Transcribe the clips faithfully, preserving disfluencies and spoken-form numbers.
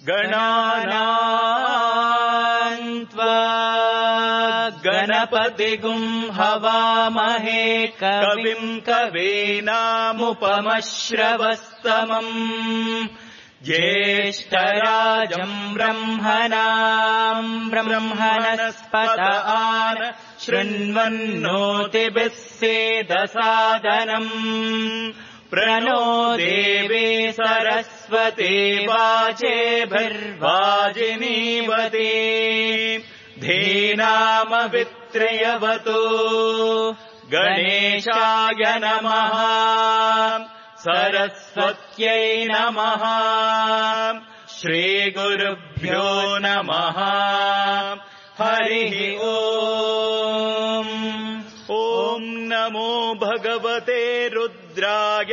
गणानां त्वा गणपतिगुं हवामहे कविं कवीनामुपमश्रवस्तमम् ज्येष्ठराजम् ब्रह्मणाम् ब्रह्मणस्पत आन शृण्वन्नोतिभिः सेदसादनम् प्रणो देवी सरस्वती वाचेभिर्वाजिनीवती धीनामवित्रयवतु गणेशाय नमः सरस्वत्यै नमः श्रीगुरुभ्यो नमः हरिः ओम् ॐ नमो भगवते रुद्राय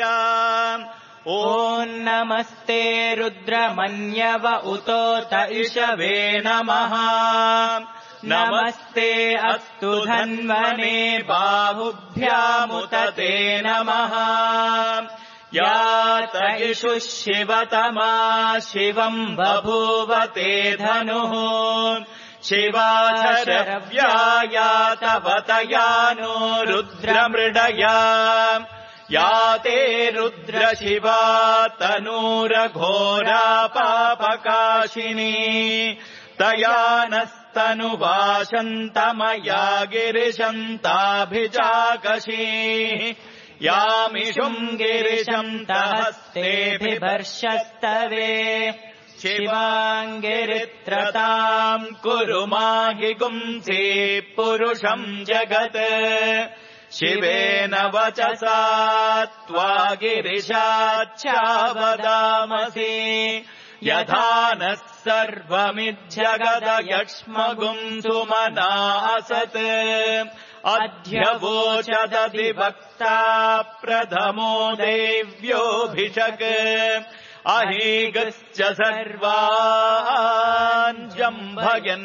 ॐ नमस्ते रुद्रमन्यव उतोत इषवे नमः नमस्ते अस्तु धन्वने बाहुभ्यामुत ते नमः यात इषुः शिवतमा शिवम् बभूव ते धनुः शिवाशरव्यायातवतया नो रुद्रमृडया या ते रुद्रशिवा तनूरघोरा पापकाशिनी तया नस्तनुवाशन्तमया गिरिशन्ताभिजाकशी यामिषुम् गिरिशन्तहस्तेभिवर्षस्तवे शिवाङ्गिरित्रताम् कुरु माहि गुंसि पुरुषम् जगत् शिवेन वचसा त्वा गिरिशाच्छावदामसि यथा नः सर्वमिज्जगदयक्ष्मगुम् सुमना असत् अध्यवोचदधिवक्ता प्रथमो देव्योऽभिषक् अहीगश्च सर्वान् जम्भयन्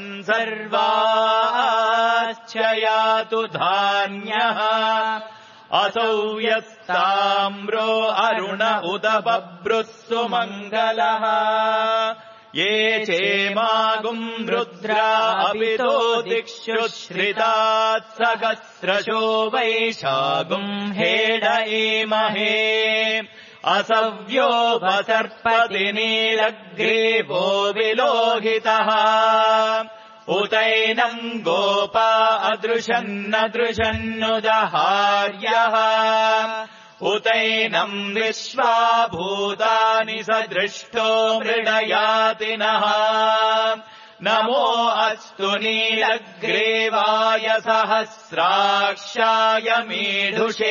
सर्वाश्च यातु धान्यः असौ यस्ताम्रो अरुण उत बभ्रुः सुमङ्गलः ये चेमागुम् रुद्रा अपितो दिक्षुश्रितात् सहस्रशो वैशागुम् हेडयेमहे असव्योपसर्पति नीलग्रीवो विलोहितः उतैनम् गोपा अदृशन्नदृशन्नुदहार्यः उतैनम् विश्वाभूतानि सदृष्टो मृडयातिनः नमो अस्तु नीलग्रीवाय सहस्राक्षाय मीढुषे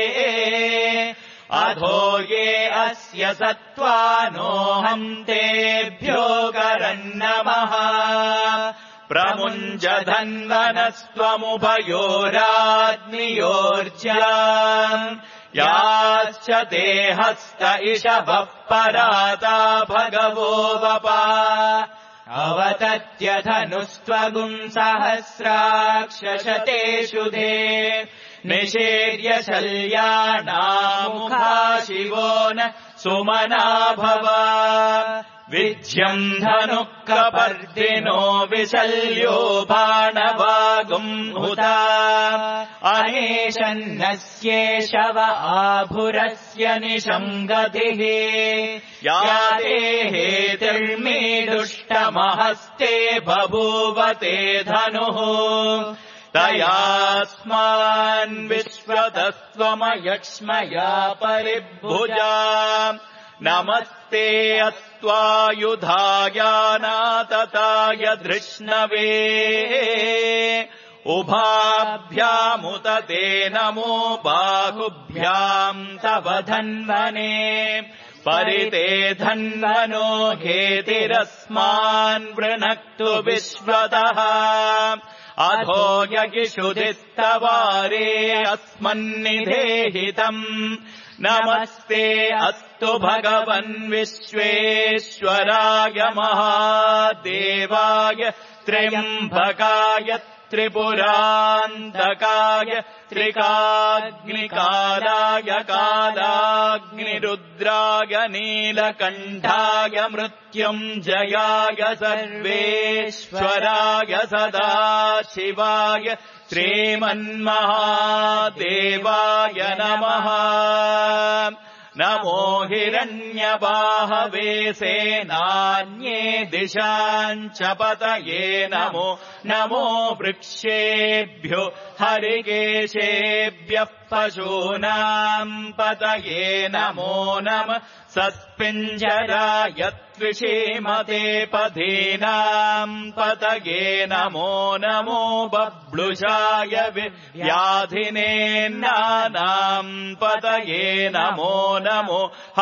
अधो ये अस्य सत्त्वानोऽहम् तेभ्यो करन्नमः प्रमुञ्जधन्वनस्त्वमुभयोराग्नियोर्जा याश्च ते हस्त इषवः पराता भगवो वपा अवतत्यधनुस्त्वगुम् सहस्राक्षशतेषु दे निषेर्य शल्यानामुखा शिवो न सुमना भव विध्यम् धनुः कपर्दिनो विशल्यो बाणवागुम् हुता अनेशन्नस्येषव आभुरस्य निशङ्गतिः या ते हेतिर्मीदुष्टमहस्ते बभूवते धनुः तयास्मान् विश्वतस्त्वमयक्ष्मया परिभुजा नमस्ते अस्त्वायुधायानातताय धृष्णवे उभाभ्यामुत ते नमो बाहुभ्याम् तव धन्वने परिते धन्वनो घेतिरस्मान् वृणक्तु विश्वतः अधो यगिषुधिस्तवारे अस्मन्निधेहितम् नमस्ते अस्तु भगवन् विश्वेश्वराय महादेवाय त्र्यम्बकाय त्रिपुरान्तकाय त्रिकाग्निकालाय कालाग्निरुद्राय रुद्राय नीलकण्ठाय मृत्युञ्जयाय सर्वेश्वराय सदाशिवाय श्रीमन्महादेवाय नमः। नमो हिरण्यबाहवे सेनान्ये दिशाञ्च पतये नमो। नमो वृक्षेभ्यो हरिकेशेभ्यः पशूनाम् पतये नमो नमः। सस्पिञ्जराय त्विषीमते पथीनाम् पतये नमो नमो। बब्लुषाय व्याधिनेन्नानाम् पतये नमो नमो।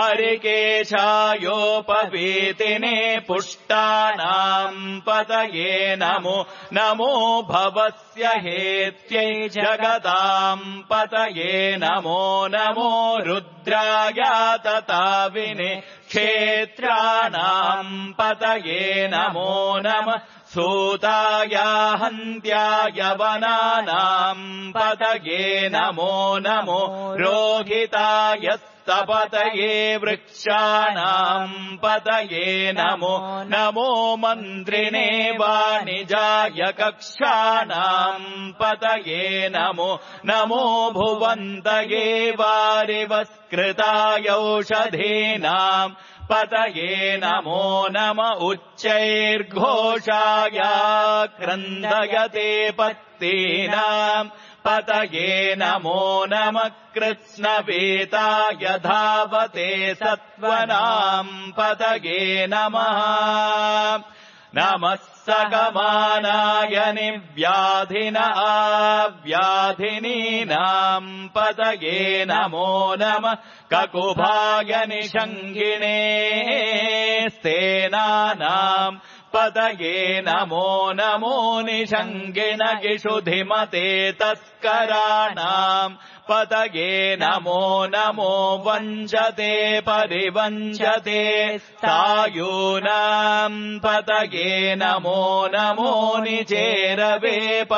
हरिकेशायोपवीतिने पुष्टानाम् पतये नमो। नमो भवस्य हेत्यै जगताम् पतये नमो नमो। रुद्राय तथा विने क्षेत्राणाम् पतये नमो नमः। सूताय हन्त्याय वनानाम् पतये नमो नमो। रोहिताय पतये वृक्षाणाम् पतये नमो नमो। मन्त्रिणे वाणिजाय कक्षाणाम् पतये नमो नमो। भुवन्तये वारिवस्कृताय औषधीनाम् पतये नमो नम। उच्चैर्घोषाय क्रन्दयते पत्तीनाम् पतये नमो नमः। कृत्स्नवेताय धावते सत्त्वनाम् पतये नमः नमः। सगमानाय निव्याधिन आव्याधिनीनाम् पतये नमो नमः। ककुभाय निषङ्गिणे सेनानाम् पतये नमो नमो। निषङ्गिण गिषुधिमते तस्कराणाम् पतये नमो नमो। वञ्चते परिवञ्चते सायूनाम् पतये नमो नमो। निचेरवे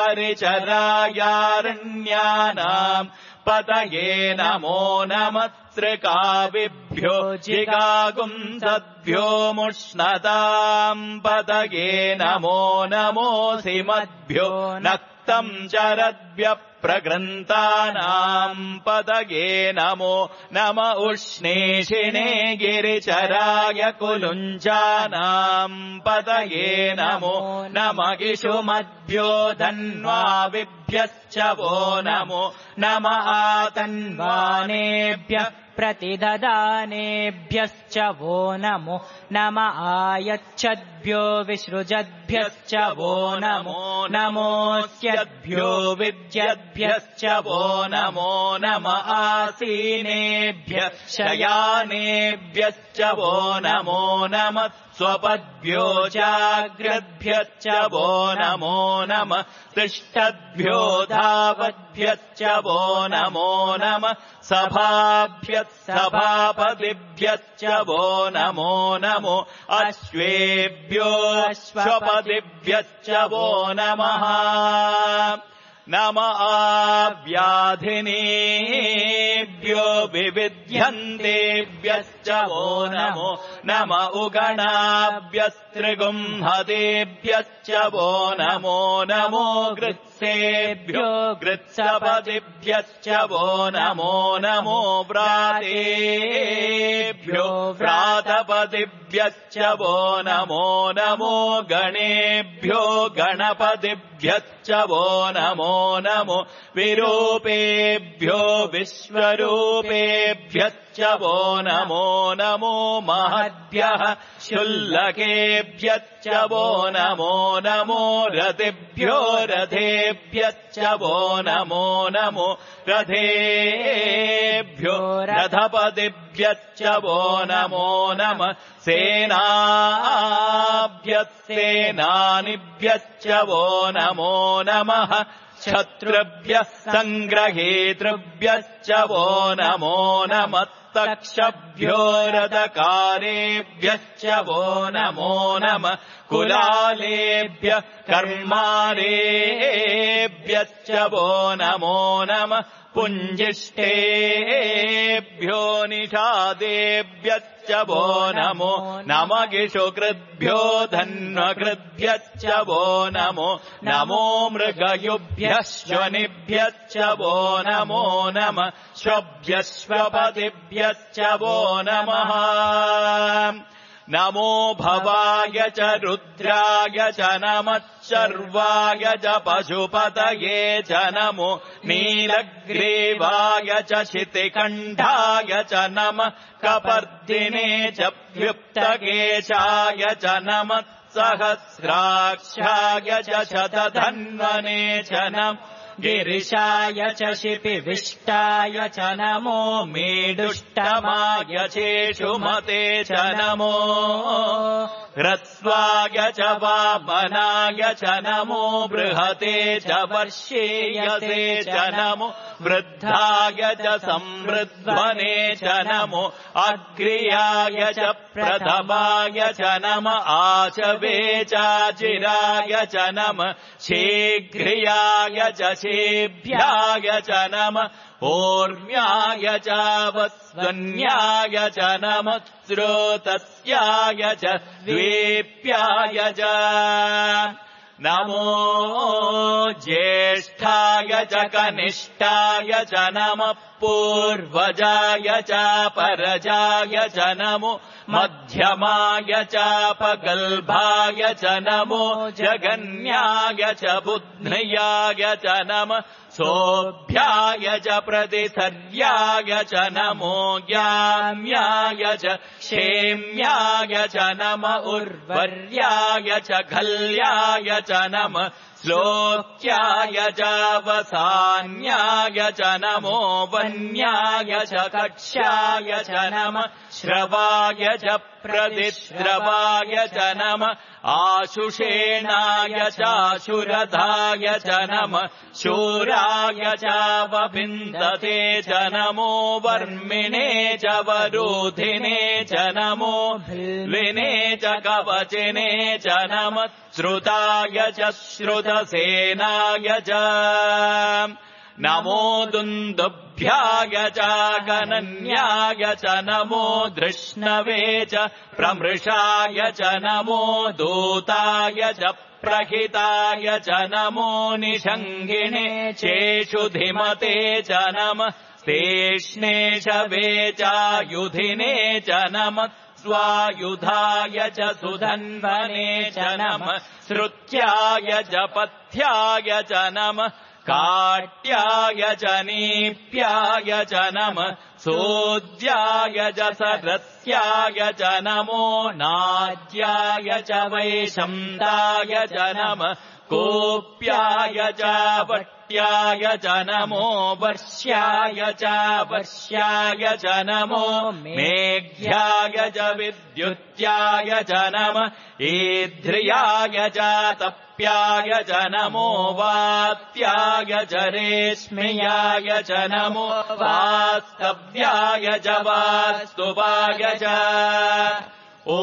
परिचरायारण्यानाम् पतये नमो नमः। त्रिकाविभ्यो जिगागुंसद्भ्यो मुष्णताम् पतये नमो नमो। सीमद्भ्यो नक्तम् चरद्भ्यः प्रगृन्तानाम् पतये नमो नम। उष्णीषिणे गिरिचराय कुलुञ्जानाम् पतये नमो नम। गिषुमद्भ्यो धन्वाविभ्यश्च वो नमो नम। आतन्वानेभ्यः प्रतिददानेभ्यश्च वो नमो नम। आयच्छद्भ्यो विसृजद्भ्यश्च वो नमो नमोऽस्यद्भ्यो विद्यद्भ्यश्च वो नमो नम। आसीनेभ्यः शयानेभ्यश्च वो नमो नमः। स्वपद्भ्यो जाग्रद्भ्यश्च वो नमो नमः। तिष्ठद्भ्यो धावद्भ्यश्च वो नमो नमः। सभाभ्यः सभापतिभ्यश्च वो नमो नमो। अश्वेभ्यो अश्वपतिभ्यश्च वो नमः नम। आव्याधिनीभ्यो विविध्यन्तेभ्यश्च वो नमो नम। उगणाभ्यस्त्रिगुंहतेभ्यश्च वो नमो नमो। गृत्सेभ्यो गृत्सपतिभ्यश्च वो नमो नमो। व्रातेभ्यो व्रातपतिभ्यश्च वो नमो नमो। गणेभ्यो गणपतिभ्यश्च वो नमो नमो। विरूपेभ्यो विश्वरूपेभ्यश्च वो नमो नमो। महद्भ्यः शुल्लकेभ्यश्च वो नमो नमो। रथिभ्यो रथेभ्यश्च वो नमो नमो। रथेभ्यो रथपतिभ्यश्च वो नमो नमः। सेनाभ्यः सेनानिभ्यश्च वो नमो नमः। शत्रुभ्यः सङ्ग्रहेतृभ्यश्च वो नमो नमः। तक्षभ्यो रथकारेभ्यश्च वो नमो नमः। कुलालेभ्यः कर्मारेभ्यश्च वो नमो नमः। पुञ्जिष्टेभ्यो ऋषेभ्यो निषादेभ्यश्च वो नमो नमगिषु कृद्भ्यो धन्वकृद्भ्यश्च वो नमो नमो मृगयुभ्यश्वनिभ्यश्च वो नमो नमः श्वभ्यश्वपतिभ्यश्च वो नमः नमो भवाय च रुद्राय च नमः शर्वाय च पशुपतये च नमो नीलग्रीवाय च शितिकण्ठाय च नमः कपर्दिने च व्युक्तकेशाय च नमः सहस्राक्षाय च शतधन्वने च नमः गिरिशाय च शिपिविष्टाय च नमो मेडुष्टमाय चेषुमते च नमो ह्रस्वाय च वामनाय च नमो बृहते च वर्षेयसे च नमो वृद्धाय च संवृध्वने च नमो अग्र्याय च प्रथमाय च नम आचवे चाचिराय च नम शीघ्रियाय च शेभ्याय च नम ऊर्म्याय च वस्वन्याय च नम स्रोतस्याय च द्वीप्याय च नमो ज्येष्ठाय च कनिष्ठाय च नमः पूर्वजाय च परजाय च नमो मध्यमाय चापगल्भाय च नमो जगन्याय च बुध्न्याय च नमः सोऽभ्याय च प्रतिसर्याय च नमो ज्ञाम्याय च क्षेम्याय च नम उर्वर्याय च खल्याय च नमः श्लोक्याय च वसान्याय च नमो वन्याय च कक्ष्याय च नमः श्रवाय च प्रतिश्रवाय च नमः आशुषेणाय चाशुरधाय च नमः शूराय चावभिन्दते च नमो वर्मिणे च वरोधिने च नमो भिल्विने च कवचिने च नमः श्रुताय च श्रुतसेनाय च नमो दुन्दुभ्याय च गणन्याय च नमो धृष्णवे च प्रमृषाय च नमो दूताय च प्रहिताय च नमो निषङ्गिणे चेषुधिमते च नमः तेष्णेशवे चायुधिने च नमः स्वायुधाय च सुधन्वने च नमः श्रुत्याय च पथ्याय च नमः काट्याय च नीप्याय च नमः सोद्याय च सरस्याय च नमो नाद्याय च वैशन्ताय च नमः कोप्याय च वट्याय च नमो वर्ष्याय च वर्ष्याय च नमो मेघ्याय च विद्युत्याय च नमः ईध्र्याय च तप्याय च नमो वात्याय च रेश्म्याय च नमो वास्तव्याय च वास्तुवाय च ॐ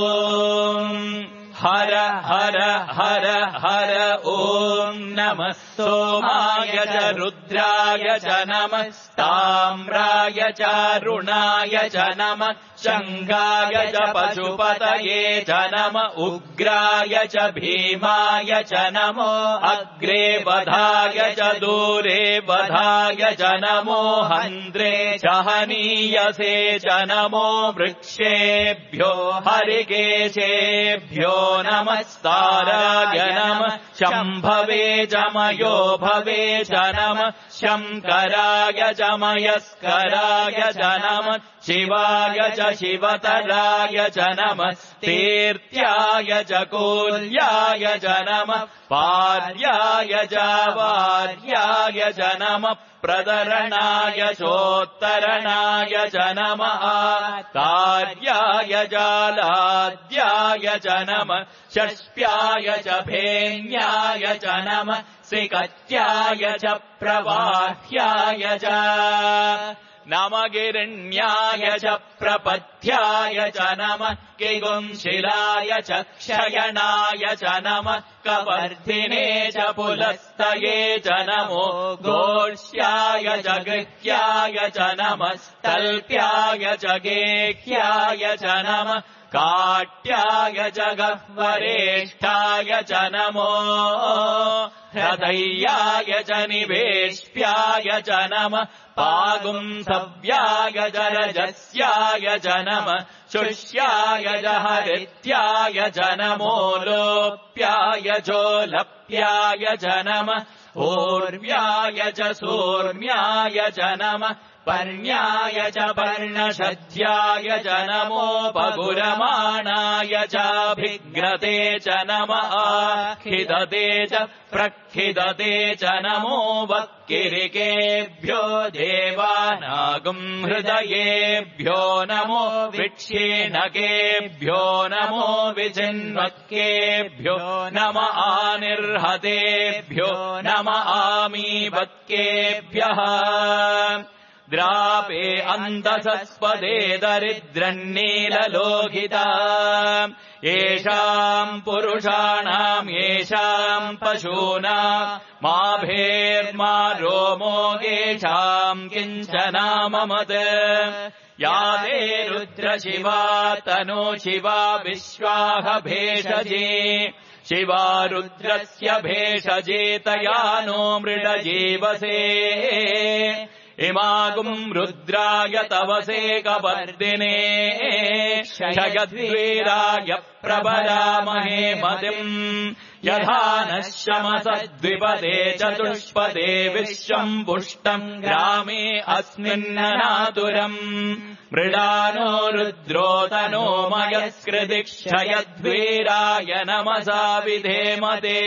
हर हर हर हर ॐ नमः सोमाय च रुद्राय च नमः ताम्राय च रुणाय च नमः शङ्गाय च पशुपतये च नमः उग्राय च भीमाय च नमो अग्रे वधाय च दूरे वधाय च नमो हन्त्रे च हनीयसे च नमो वृक्षेभ्यो हरिकेशेभ्यो नमस्ताराय नमः शम्भवे च मयो भवे च नमः शङ्कराय च मयस्कराय च नमः शिवाय च शिवतराय च नमः तीर्थ्याय च कोल्याय च नमः पार्याय च वार्याय च नमः प्रदरणाय चोत्तरणाय च नमः कार्याय जालाद्याय च नमः षष्प्याय च भेन्याय च नमः सिकत्याय च प्रवाह्याय च नमः गिरिण्याय च प्रपथ्याय च नमः किगुंशिलाय च क्षयणाय च नमः कवर्धिने च पुलस्तये च नमो घोष्याय च गृह्याय च नमः तल्प्याय च गेह्याय च नमः काट्याय च गह्वरेष्ठाय च नमो हृदयाय च निवेश्याय च नमः पागुंसव्याय च रजस्याय च नमः शुष्याय च हरित्याय च नमो लोप्याय चोलप्याय च नमः ऊर्व्याय च सूर्म्याय च नमः पर्ण्याय च पर्णशध्याय च नमोपगुरमाणाय चाभिघ्नते च नमः खिदते च प्रखिदते च नमो वक्किरिकेभ्यो देवानागुं हृदयेभ्यो नमो विक्षीणकेभ्यो नमो विचिन्वक्केभ्यो नम आनिर्हतेभ्यो नम आमीवक्केभ्यः द्रापे अन्तसस्पदे दरिद्रन्नीललोहिता येषाम् पुरुषाणाम् येषाम् पशूनाम् माभेर्मा रोमो येषाम् किञ्चनाममत् या ते रुद्रशिवा तनो शिवा विश्वाह भेषजे शिवा रुद्रस्य भेषजे तया नो मृडजीवसे इमागुम् रुद्राय तवसे कपर्दिने क्षयद्वीराय प्रबलामहे मतिम् यथा नः शमसद्विपदे चतुष्पदे विश्वम् पुष्टम् ग्रामे अस्मिन्ननातुरम् मृडानो रुद्रोतनो मयस्कृति क्षयद्वीराय नमसा विधेमते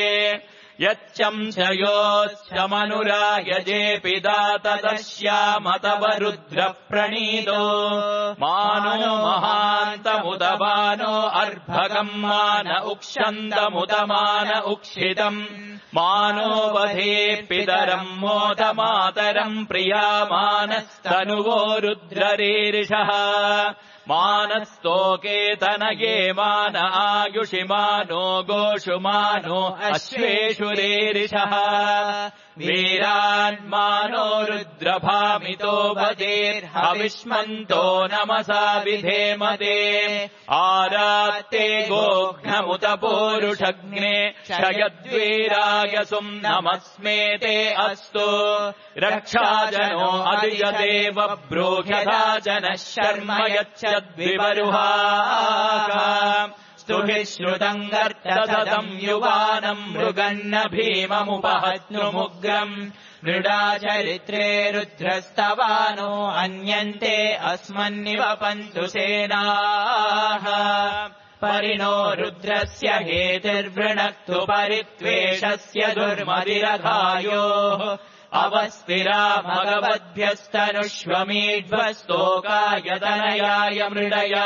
यच्चंशयोश्चमनुरायजे पिता ततश्यामतव रुद्रः प्रणीतो मानो महान्तमुदमानो अर्भकम् मान उक्षन्तमुदमान उक्षितम् मानो वधे पितरम् मोदमातरम् प्रियामानस्तनुवो रुद्ररीरिषः मानस्तोके तनये मान आयुषि मानो गोषु मानो अश्वेषु रेरिषः वीरान्मानो रुद्रभामितो वदेर्हविष्मन्तो नमसा विधेमते आरात्ते गोघ्नमुत पूरुषग्ने क्षयद्वीराय सुम् नमस्मेते अस्तु रक्षाजनो अधियदेव ब्रूह्यथा जनः शर्म यच्छद्विवरुहाका स्तुहि श्रुतम् गर्तसतम् युवानम् मृगन्न भीममुपहत्नुमुग्रम् मृडाचरित्रे रुद्रस्तवानो अन्यन्ते अस्मन्निवपन्तु सेनाः परिणो रुद्रस्य हेतिर्वृणक्तु परित्वेषस्य दुर्मदिरघायोः अवस्थिरा भगवद्भ्यस्तनुष्वमीढ्वस्तोकाय तनयाय मृडया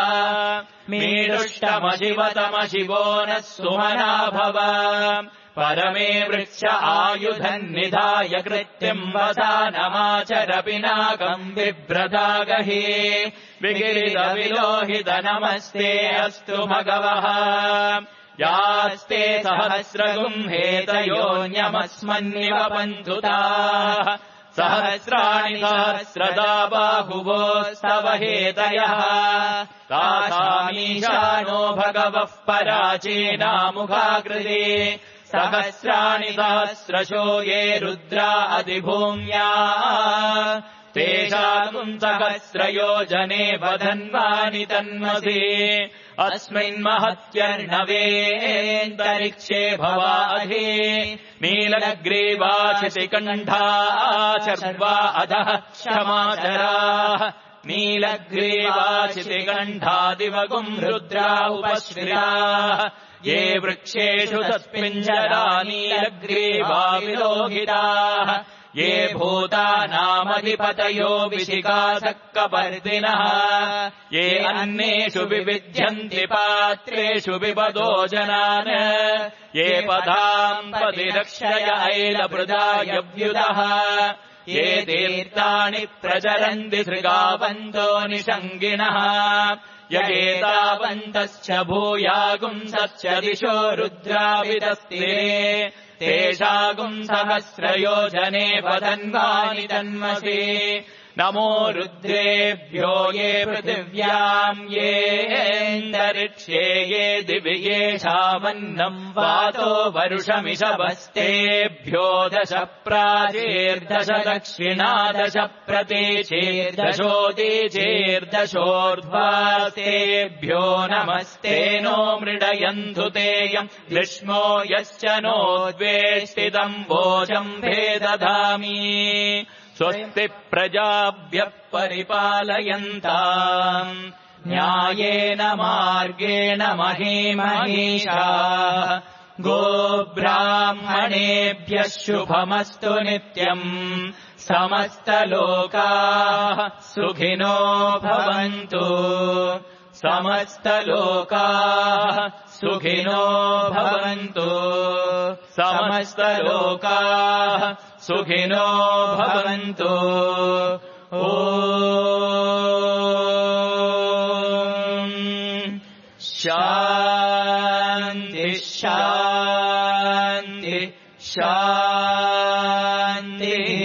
मीडुष्टमशिवतमशिवो नः सुमना भव परमे वृक्ष आयुधन्निधाय कृत्तिम् वसानमाचर पिनाकम् बिभ्रदागहे विगिरितविलोहित नमस्ते अस्तु भगवः यास्ते सहस्रगुम् हेतयोऽन्यमस्मन्निवपन्तु ताः सहस्राणि सहस्रदा बाहुवोस्तव हेतयः तासामीशानो भगवः पराचीनामुखाकृते सहस्राणि सहस्रशो ये रुद्रा अधिभूम्या तेषाम् सहस्रयोजने वधन्वानि तन्मसि अस्मिन्महत्यर्णवेऽन्तरिक्षे भवाधि नीलग्रीवाशितिकण्ठा शर्वा अधः क्षमाचराः नीलग्रीवाशितिकण्ठादिवगुम् रुद्रा उपश्रिताः ये वृक्षेषु सत्पिञ्जरा नीलग्रीवा विलोहिताः ये भूतानामधिपतयो विशिखासक्कपर्दिनः ये अन्नेषु विविध्यन्ति पात्रेषु विपदो जनान् ये पदाम् पतिरक्षय ऐलभृदायव्युदः ये तीर्थानि प्रचरन्ति सृगावन्तो निषङ्गिणः यगेतावन्तश्च भूयागुंसश्च दिशो रुद्रावितस्तिरे तेषागुम् सहस्रयोजने वदन्वानि तन्मसि नमो रुद्रेभ्यो ये पृथिव्याम् येऽन्तरिक्षे ये दिवि येषामन्नम् वातो वरुषमिषवस्तेभ्यो दश प्राचीर्दश दक्षिणा दश प्रतीचीर्दशोदीचीर्दशोर्ध्वास्तेभ्यो नमस्ते नो मृडयन्तु तेयम् ग्रीष्मो यश्च नो द्वेष्टितम् भोजम् भेदधामि स्वस्ति प्रजाभ्यः परिपालयन्ताम् न्यायेन मार्गेण महीमहीषाः गोब्राह्मणेभ्यः शुभमस्तु नित्यम् समस्तलोकाः सुखिनो भवन्तु समस्तलोकाः सुखिनो भवन्तु समस्तलोकाः सुखिनो भवन्तु ॐ शान्ति शान्ति शान्तिः